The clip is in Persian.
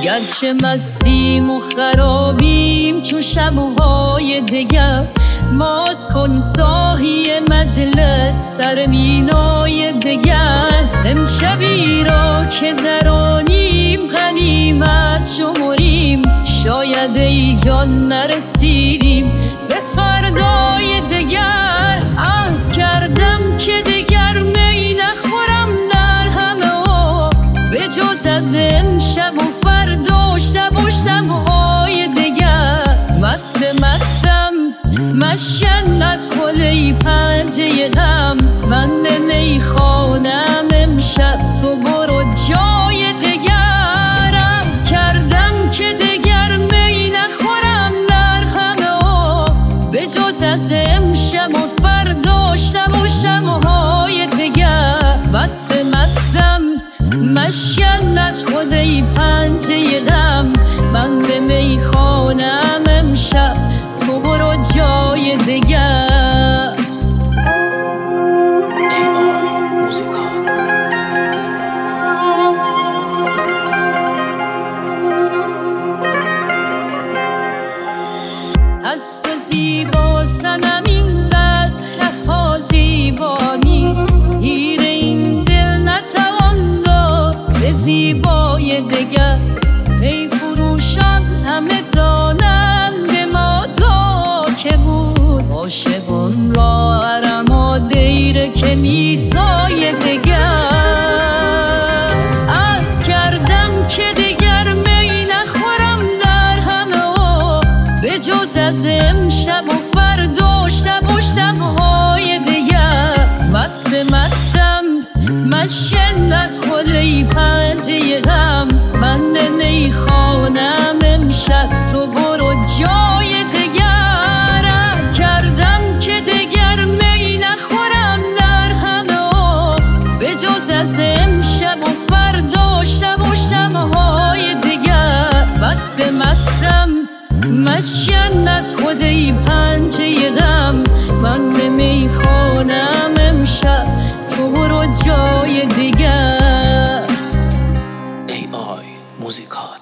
گرچه مستیم و خرابیم چون شبهای دگر، باز کن ساحی مجلس سر مینای دگر. امشبی را که درانیم غنیمت شمریم، شاید ای جان نرسیدیم به فردای دگر. عهد کردم که دگر می نخورم در همه ها، به جز از امشب و فردا شب و شبهای دگر. مستم مشنت خلی پنجه غم، من نمیخوانم امشب تو برو جای دگرم. کردم که دگر می نخورم در همه ها، به جز از امشب و فردا شب و شبهای دگر. مستم مشنت خلی پنجه غم، من نمیخوانم امشب تو برو جای دگر. از تو زیبا صنم اینقدر لفا زیبا نیست، گیر این دل نتوان داد به زیبای دگر. ای فروشان همه دانم به ما تا که بود، عاشقان را ارما دیره که میسای دگر. عهد کردم که دگر می نخورم در همه ها، به جز از امشب و فردا شب و شبهای دگر. مستم مشنت خلی پنجه غم، من نمیخوانم امشب تو برو جای دگر. کردم که دگر می نخورم در همه ها، به جز از امشب و فردا شب و شبهای دگر. مستم مشنت خلی پنجه غم، من نمیخوانم امشب تو برو جای دگر. AI موزیکال.